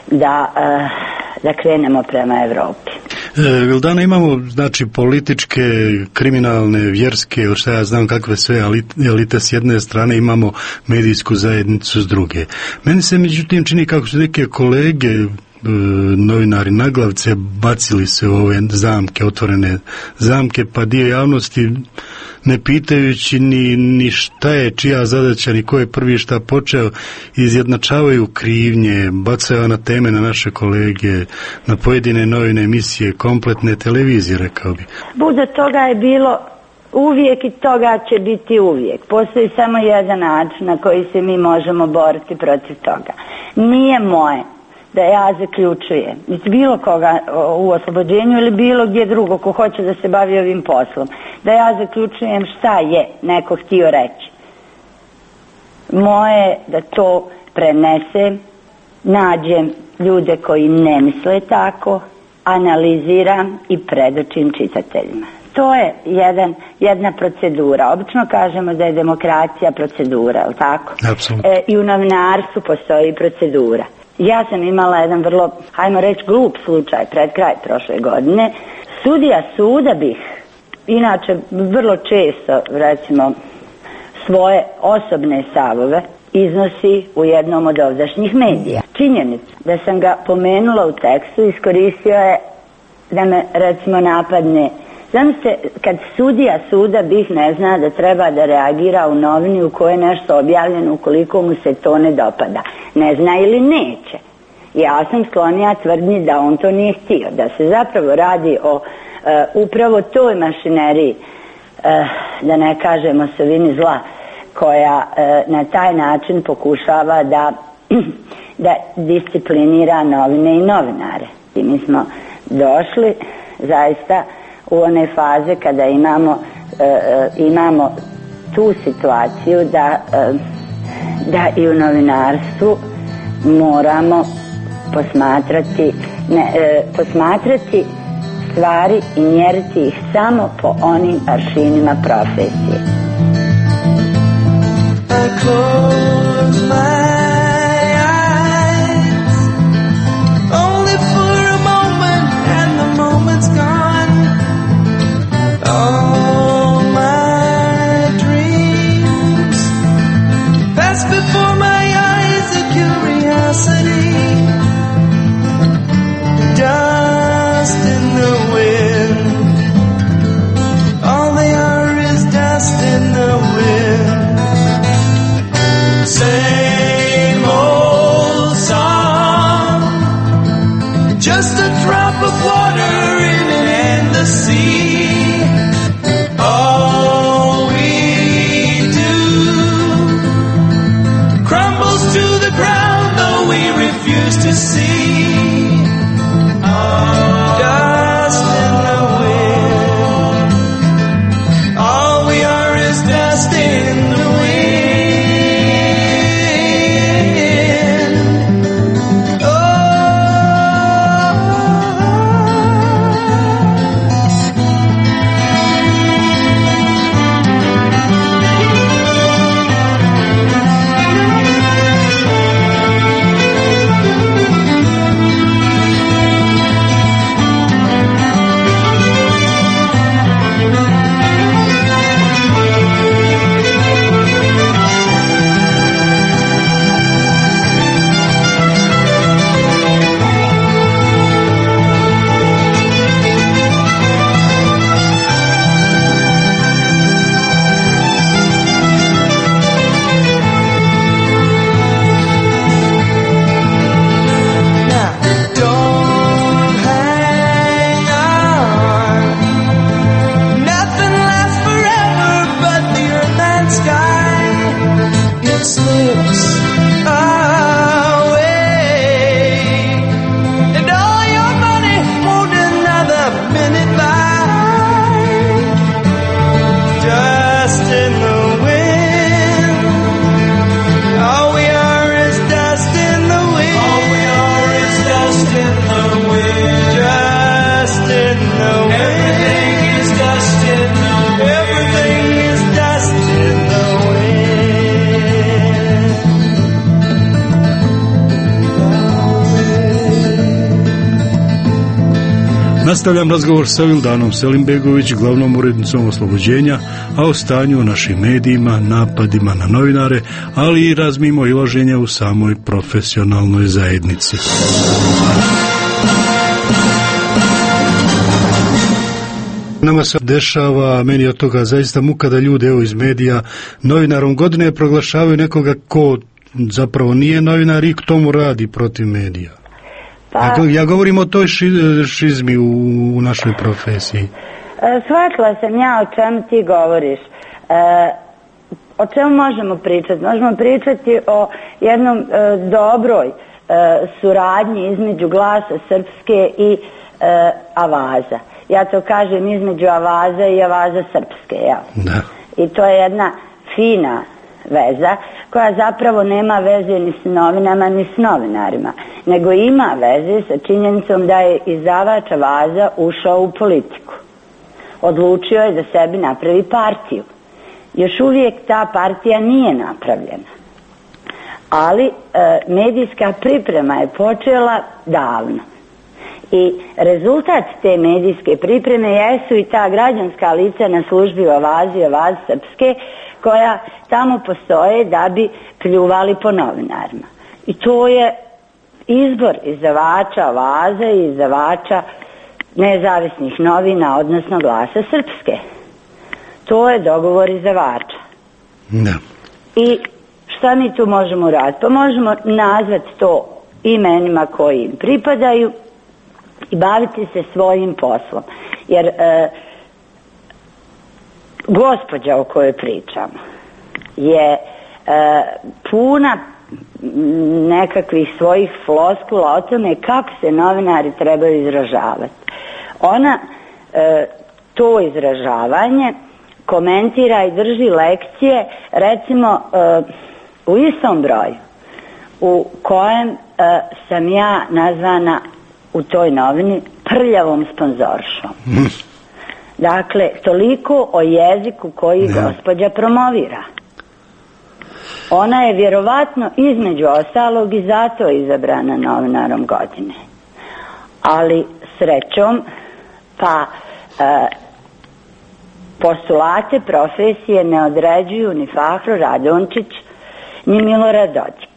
Speaker 13: da krenemo prema Evropi.
Speaker 1: Vildana, imamo znači političke, kriminalne, vjerske, šta ja znam kakve sve elite s jedne strane, imamo medijsku zajednicu s druge. Meni se međutim čini kako su neke kolege novinari naglavce bacili se u ove zamke, otvorene zamke, pa dio javnosti ne pitajući ni šta je čija zadaća, ni ko je prvi šta počeo, izjednačavaju krivnje, bacaju na teme na naše kolege, na pojedine novine emisije, kompletne televizije, rekao bi.
Speaker 13: Bude toga je bilo uvijek i toga će biti uvijek. Postoji samo jedan način na koji se mi možemo boriti protiv toga. Nije moje da ja zaključujem bilo koga u oslobođenju ili bilo gdje drugo ko hoće da se bavi ovim poslom, da ja zaključujem šta je neko htio reći. Moje da to prenesem, nađem ljude koji ne misle tako, analiziram i predočim čitateljima. To je jedna procedura. Obično kažemo da je demokracija procedura, je li tako?
Speaker 1: Apsolutno.
Speaker 13: I u novinarstvu postoji procedura. Ja sam imala jedan vrlo, hajmo reći, glup slučaj pred kraj prošle godine. Sudija suda bih, inače vrlo često, recimo, svoje osobne stavove iznosi u jednom od ovdašnjih medija. Činjenica da sam ga pomenula u tekstu, iskoristio je da me, recimo, napadne. Znam se, kad sudija suda bih ne zna da treba da reagira u novini u kojoj je nešto objavljeno ukoliko mu se to ne dopada. Ne zna ili neće. Ja sam sklonija tvrdnji da on to nije htio. Da se zapravo radi o upravo toj mašineriji, da ne kažem osovini zla, koja na taj način pokušava da disciplinira novine i novinare. I mi smo došli zaista u one faze kada imamo tu situaciju da i u novinarstvu moramo posmatrati stvari i mjeriti ih samo po onim aršinima profesije.
Speaker 12: I close my eyes only for a moment and the moment's gone. All my dreams pass before my eyes, a curiosity, dust in the wind. All they are is dust in the wind.
Speaker 1: Nastavljam razgovor sa Vildanom Selimbegović, glavnom urednicom Oslobođenja, a o stanju u našim medijima, napadima na novinare, ali i razmimo ilaženja u samoj profesionalnoj zajednici. Nama se dešava, meni je od toga zaista muka da ljude iz medija novinarom godine proglašavaju nekoga ko zapravo nije novinar i k tomu radi protiv medija. Ja govorim o toj šizmi u našoj profesiji.
Speaker 13: Shvatila sam ja o čemu ti govoriš. O čemu možemo pričati? Možemo pričati o jednom dobroj suradnji između Glasa Srpske i Avaza. Ja to kažem između Avaza i Avaza Srpske. Ja.
Speaker 1: Da.
Speaker 13: I to je jedna fina veza koja zapravo nema veze ni s novinama ni s novinarima, nego ima veze sa činjenicom da je izdavač Avaza ušao u politiku. Odlučio je da sebi napravi partiju. Još uvijek ta partija nije napravljena. Ali medijska priprema je počela davno. I rezultat te medijske pripreme jesu i ta građanska lica na službi u Avazi, Avazi Srpske, koja tamo postoje da bi pljuvali po novinarima. I to je izbor izdavača Avaza i izdavača nezavisnih novina, odnosno Glasa Srpske. To je dogovor izdavača.
Speaker 1: Da.
Speaker 13: I šta mi tu možemo raditi? Pa možemo nazvati to imenima koji im pripadaju i baviti se svojim poslom. Jer gospođa o kojoj pričamo je puna nekakvih svojih floskula o tome kako se novinari trebaju izražavati. Ona to izražavanje komentira i drži lekcije, recimo u istom broju u kojem sam ja nazvana u toj novini prljavom sponzoršom. Dakle, toliko o jeziku koji gospođa promovira. Ona je vjerovatno između ostalog i zato izabrana novinarom godine. Ali srećom, pa postulate profesije ne određuju ni Fahro Radončić, ni Milorad Dodik.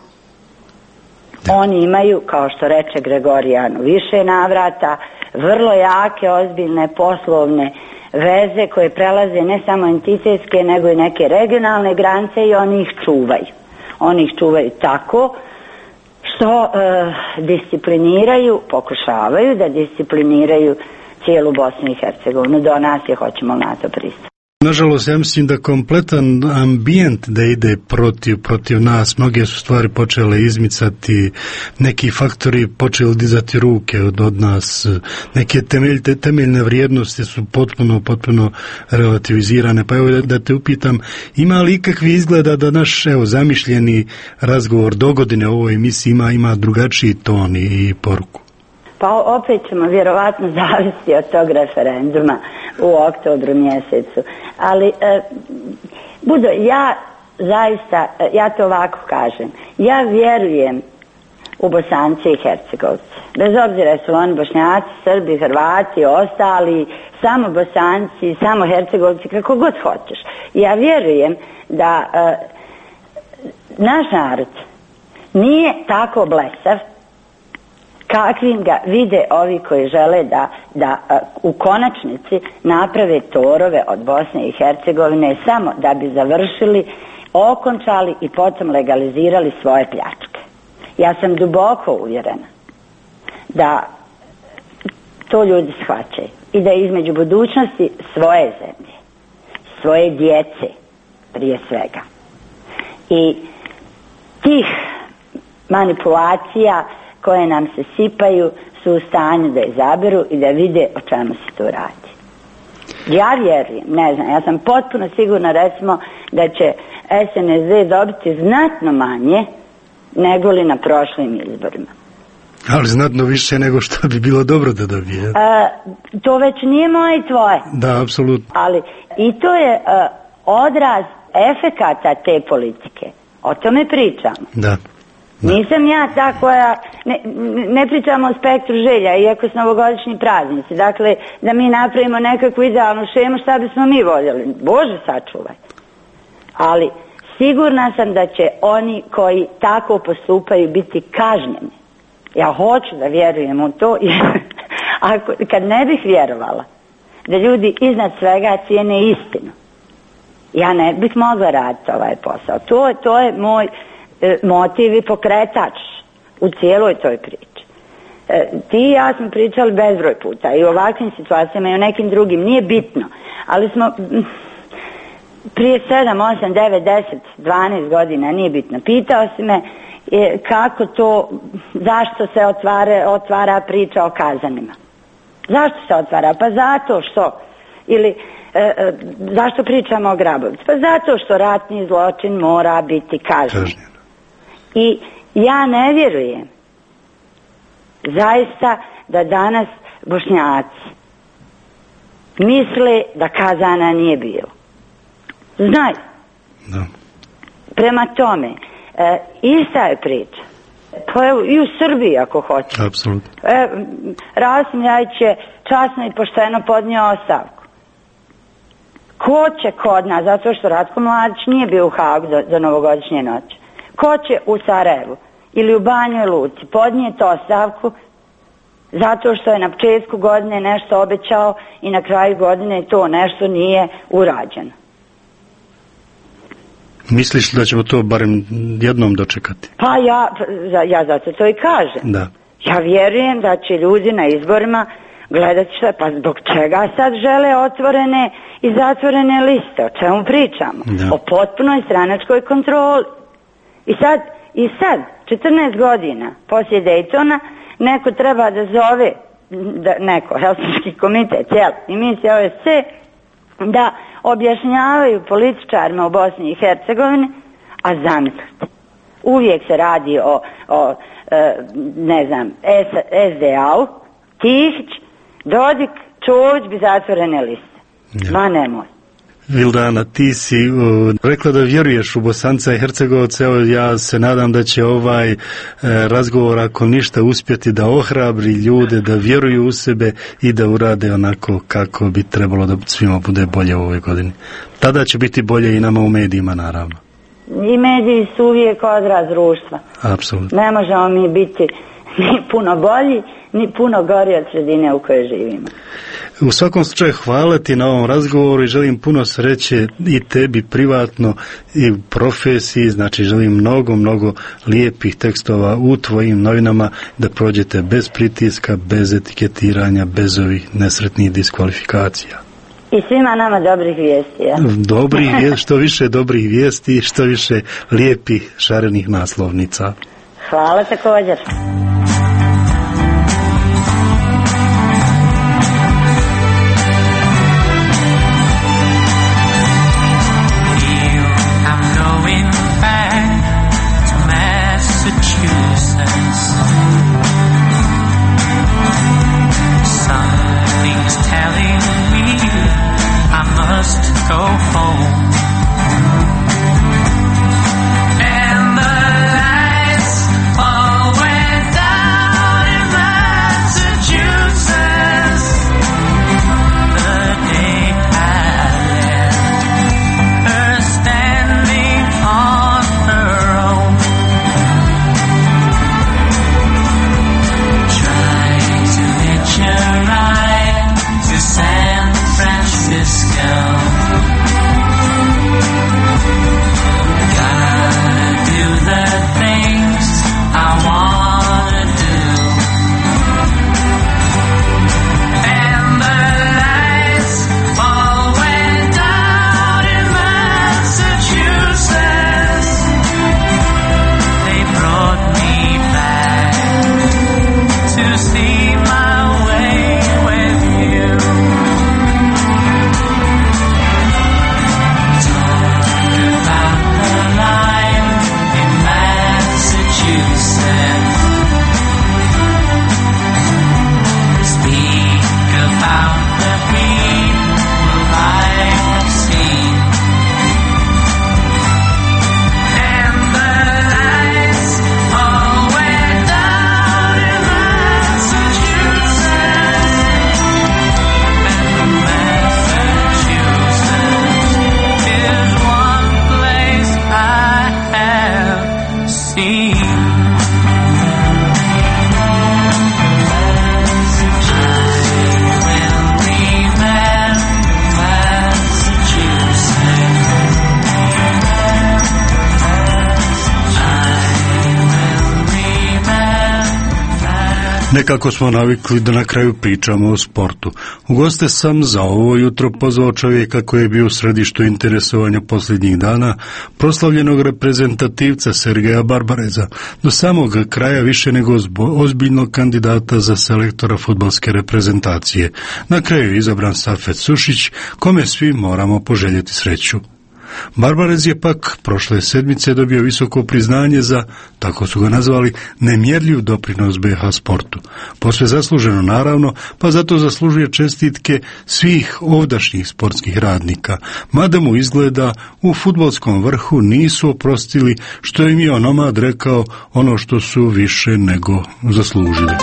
Speaker 13: Oni imaju, kao što reče Gregorijan, u više navrata, vrlo jake, ozbiljne poslovne veze koje prelaze ne samo entitetske, nego i neke regionalne granice i oni ih čuvaju. Oni ih čuvaju tako što discipliniraju, pokušavaju da discipliniraju cijelu Bosnu i Hercegovinu. Do nas je, hoćemo na to pristati.
Speaker 1: Nažalost, ja mislim da kompletan ambijent da ide protiv nas, mnoge su stvari počele izmicati, neki faktori počeli dizati ruke od nas, neke temeljne vrijednosti su potpuno relativizirane. Pa evo da te upitam, ima li ikakvi izgleda da naš zamišljeni razgovor dogodine u ovoj emisiji ima drugačiji ton i poruku?
Speaker 13: Pa opet ćemo vjerovatno zavisiti od tog referenduma u oktobru mjesecu. Ali, Budo, ja zaista, ja to ovako kažem, ja vjerujem u Bosance i Hercegovce. Bez obzira su oni Bošnjaci, Srbi, Hrvati, ostali, samo Bosanci, samo Hercegovci, kako god hoćeš. Ja vjerujem da naš narod nije tako blesav kakvim ga vide ovi koji žele da u konačnici naprave torove od Bosne i Hercegovine samo da bi završili, okončali i potom legalizirali svoje pljačke. Ja sam duboko uvjerena da to ljudi shvaćaju i da između budućnosti svoje zemlje, svoje djece prije svega i tih manipulacija koje nam se sipaju su u stanju da izaberu i da vide o čemu se tu radi. Ja vjerujem, ne znam, ja sam potpuno sigurna recimo da će SNSD dobiti znatno manje nego li na prošlim izborima.
Speaker 1: Ali znatno više nego što bi bilo dobro da dobije.
Speaker 13: To već nije moje i tvoje.
Speaker 1: Da, apsolutno.
Speaker 13: Ali i to je odraz efekata te politike. O tome pričamo.
Speaker 1: Da.
Speaker 13: Nisam ja ta koja, ne pričamo o spektru želja, iako su novogodišnji praznici. Dakle, da mi napravimo nekakvu idealnu šemu, šta bismo mi voljeli. Bože sačuvaj. Ali sigurna sam da će oni koji tako postupaju biti kažnjeni. Ja hoću da vjerujem u to, jer kad ne bih vjerovala da ljudi iznad svega cijene istinu, ja ne bih mogla raditi ovaj posao. To je moj motiv i pokretač u cijeloj toj priči. Ti i ja smo pričali bezbroj puta i u ovakvim situacijama i u nekim drugim, nije bitno, ali smo prije 7, 8, 9, 10, 12 godina, nije bitno, pitao si me kako to, zašto se otvara priča o kazanima. Zašto se otvara? Pa zato što, ili zašto pričamo o Grabovcu? Pa zato što ratni zločin mora biti kažnjen. I ja ne vjerujem zaista da danas Bošnjaci misle da kazana nije bilo. Znaju.
Speaker 1: Da.
Speaker 13: Prema tome, ista je priča. Pa evo, i u Srbiji ako hoće.
Speaker 1: Apsolutno.
Speaker 13: Rasim Ljajić je časno i pošteno podnio ostavku. Ko će kod nas, zato što Ratko Mladić nije bio u Hagu za novogodišnje noći, ko će u Sarajevu ili u Banjoj Luci podnijeti ostavku zato što je na početku godine nešto obećao i na kraju godine to nešto nije urađeno?
Speaker 1: Misliš da ćemo to barem jednom dočekati?
Speaker 13: Pa ja zato to i kažem.
Speaker 1: Da.
Speaker 13: Ja vjerujem da će ljudi na izborima gledati šta, pa zbog čega sad žele otvorene i zatvorene liste, o čemu pričamo?
Speaker 1: Da.
Speaker 13: O potpunoj stranačkoj kontroli. I sad 14 godina poslije Daytona neko treba da zove, neko, Helsinški komitet, i misija OSC, da objašnjavaju političarima u Bosni i Hercegovini, a zamislite, uvijek se radi o ne znam, SDA-u, Tihić, Dodik, Čović bi zatvorene liste. Ja. Ma nemoj.
Speaker 1: Vildana, ti si rekla da vjeruješ u Bosanca i Hercegovce, evo ja se nadam da će ovaj razgovor ako ništa uspjeti da ohrabri ljude da vjeruju u sebe i da urade onako kako bi trebalo da svima bude bolje u ovoj godini. Tada će biti bolje i nama u medijima, naravno.
Speaker 13: I mediji su uvijek odraz društva.
Speaker 1: Apsolutno.
Speaker 13: Ne možemo mi biti ni puno bolji, ni puno gori od sredine u kojoj živimo.
Speaker 1: U svakom slučaju hvala ti na ovom razgovoru i želim puno sreće i tebi privatno i u profesiji, znači želim mnogo lijepih tekstova u tvojim novinama, da prođete bez pritiska, bez etiketiranja, bez ovih nesretnih diskvalifikacija.
Speaker 13: I svima nama dobrih vijesti. Ja?
Speaker 1: Što više dobrih vijesti, što više lijepih šarenih naslovnica.
Speaker 13: Hvala također.
Speaker 12: Go home. And the lights all went down.
Speaker 1: Nekako smo navikli da na kraju pričamo o sportu. U goste sam za ovo jutro pozvao čovjeka koji je bio u središtu interesovanja posljednjih dana, proslavljenog reprezentativca Sergeja Barbareza, do samog kraja više nego ozbiljnog kandidata za selektora fudbalske reprezentacije. Na kraju je izabran Safet Sušić, kome svi moramo poželjeti sreću. Barbarez je pak prošle sedmice dobio visoko priznanje za, tako su ga nazvali, nemjerljiv doprinos BiH sportu. Posve zasluženo naravno, pa zato zaslužuje čestitke svih ovdašnjih sportskih radnika, mada mu izgleda u fudbalskom vrhu nisu oprostili što im je onomad rekao ono što su više nego zaslužili.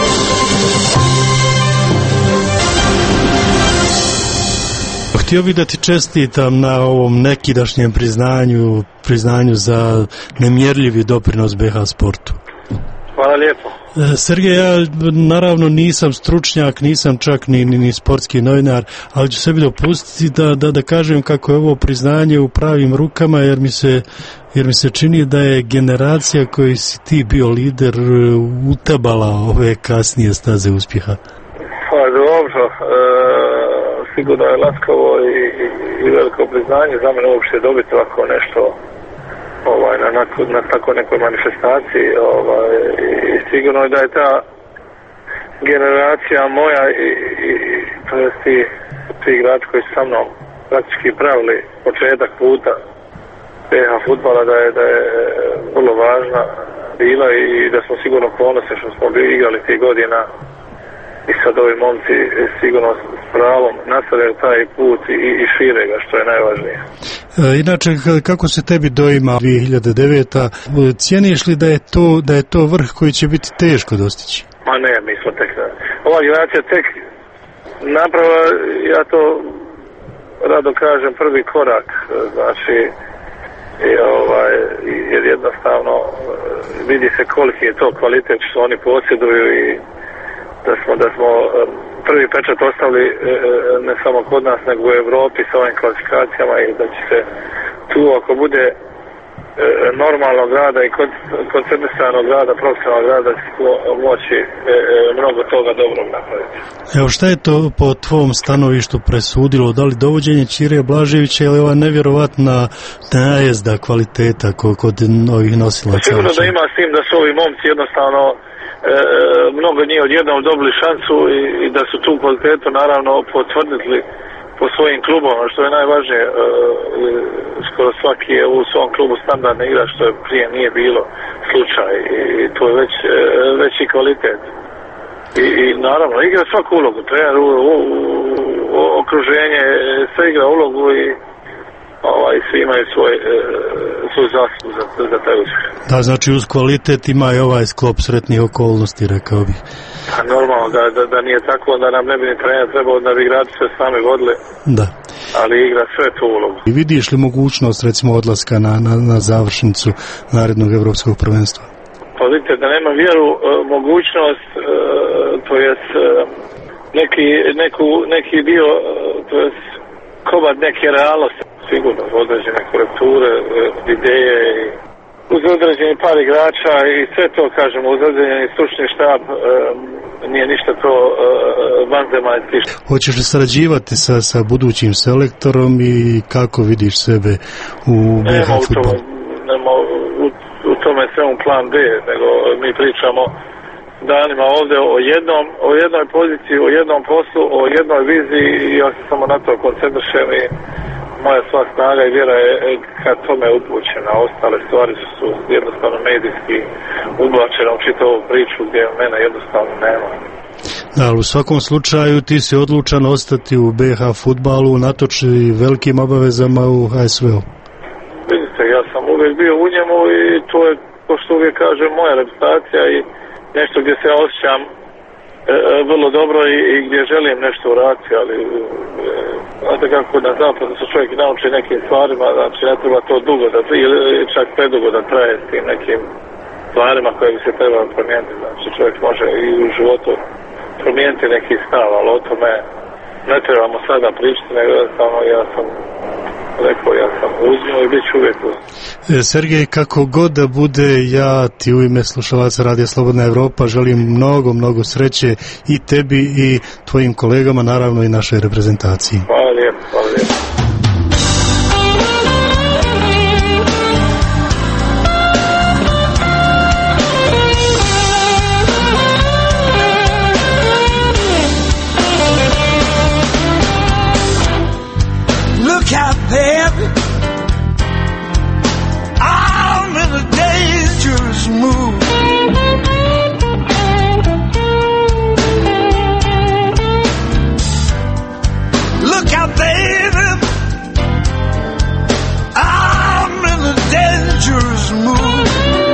Speaker 1: Htio bih da ti čestitam na ovom nekidašnjem priznanju za nemjerljivi doprinos BiH sportu.
Speaker 14: Hvala lijepo.
Speaker 1: Sergej, ja naravno nisam stručnjak, nisam čak ni sportski novinar, ali ću sebi dopustiti da kažem kako je ovo priznanje u pravim rukama, jer mi se čini da je generacija koji si ti bio lider utabala ove kasnije staze uspjeha.
Speaker 14: Pa dobro, sigurno je laskavo i veliko priznanje za mene uopšte dobiti ovako nešto na tako nekoj manifestaciji i sigurno je da je ta generacija moja to je ti igrači koji su sa mnom praktički pravili početak puta BiH fudbala da je vrlo važna bila i da smo sigurno ponosni što smo igrali tih godina. I sad ovi momci sigurno s pravom nastavljaju taj put i šire ga, što je najvažnije.
Speaker 1: Inače, kako se tebi doima 2009. Cijeniš li da je to vrh koji će biti teško dostići?
Speaker 14: Ma ne, mi smo tek... Ova generacija tek napravila, ja to rado kažem, prvi korak, znači jer jednostavno vidi se koliki je to kvalitet što oni posjeduju i da smo prvi pečat ostavili ne samo kod nas nego u Europi sa ovim kvalifikacijama i da će se tu ako bude normalnog rada i koncentriranog rada, profesionalnog rada će moći mnogo toga dobrog napraviti.
Speaker 1: Evo šta je to po tvom stanovištu presudilo? Da li dovođenje Ćire Blaževića ili ova nevjerovatna najezda kvaliteta kod ovih nosilaca?
Speaker 14: Sigurno da ima s tim da su ovi momci jednostavno mnogo njih odjednom dobili šansu i da su tu kvalitetu naravno potvrdili po svojim klubovima, što je najvažnije. Skoro svaki je u svom klubu standardni igrač, što je prije nije bilo slučaj i to je već veći kvalitet. I naravno igra svaku ulogu, trener okruženje, sve igra ulogu i svi imaju svoj zaslugu za taj uspjeh.
Speaker 1: Da, znači uz kvalitet ima i ovaj sklop sretnih okolnosti, rekao bih.
Speaker 14: A normalno, da nije tako, onda nam ne bi ni trener trebao da bi igrači se sami vodili.
Speaker 1: Da.
Speaker 14: Ali igra sve tu ulogu.
Speaker 1: I vidiš li mogućnost, recimo, odlaska na završnicu narednog evropskog prvenstva?
Speaker 14: Pa vidite, da nema vjeru, mogućnost, to jest neki dio, to jest komad neke realnosti. Sigurno, određene korekture, ideje i uz određeni par igrača i sve to, kažemo, uz određeni stručni štab nije ništa to vanzemaljski.
Speaker 1: Hoćeš li sarađivati sa budućim selektorom i kako vidiš sebe u BiH fudbalu?
Speaker 14: U tome svemu plan B, nego mi pričamo danima ovdje o jednoj poziciji, o jednom poslu, o jednoj viziji i ja se samo na to koncentrišem i moja sva snaga i vjera je ka tome upućena. Ostale stvari su jednostavno medijski ublačene u čitavu priču gdje mene jednostavno nema.
Speaker 1: Da, ali u svakom slučaju ti si odlučan ostati u BiH fudbalu natoč velikim obavezama u HSV-u.
Speaker 14: Vidite, ja sam uvijek bio u njemu i to je, ko što uvijek kažem, moja reputacija i nešto gdje se osjećam vrlo dobro i gdje želim nešto uraditi, ali znate kako na zapadu se čovjek nauči nekim stvarima, znači ne treba to dugo ili čak predugo da traje s tim nekim stvarima koje bi se trebalo promijeniti. Znači čovjek može i u životu promijeniti neki stav, ali o tome ne trebamo sada pričati, nego jednostavno ja sam rekao, ja sam uz nju i bit ću uvijek tu.
Speaker 1: Sergej, kako god da bude, ja ti u ime slušalaca Radija Slobodna Evropa želim mnogo sreće i tebi i tvojim kolegama, naravno i našoj reprezentaciji.
Speaker 14: Hvala lijepo, hvala lijepo.
Speaker 12: Look out there, I'm in a dangerous mood. Look out there, I'm in a dangerous mood.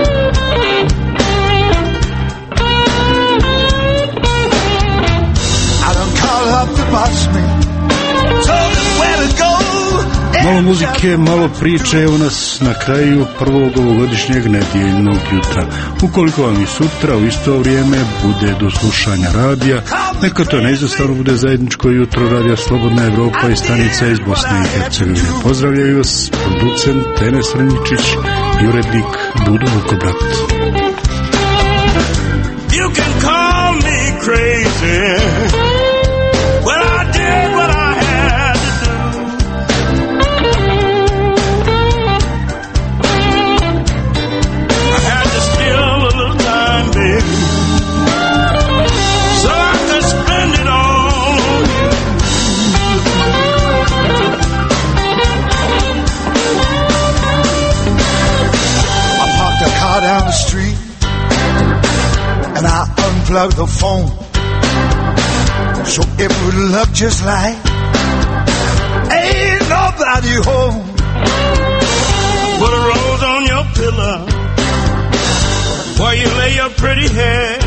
Speaker 12: I done called up the bossman, told him where to go.
Speaker 1: Malo muzike, malo priče, evo nas na kraju prvog ovogodišnjeg nedjeljnog jutra. Ukoliko vam i sutra u isto vrijeme bude do slušanja radija, neka to neizostavno bude zajedničko jutro Radija Slobodna Evropa i stanica iz Bosne i Hercegovine. Pozdravljaju vas producent Enes Rnjičić i urednik Budo Vukobrat.
Speaker 12: You can call me crazy, but I did what I had to do. I had to steal a little time, baby, so I could spend it all on you. I parked a car down the street and I unplugged the phone so it would look just like ain't nobody home. Put a rose on your pillow while you lay your pretty head.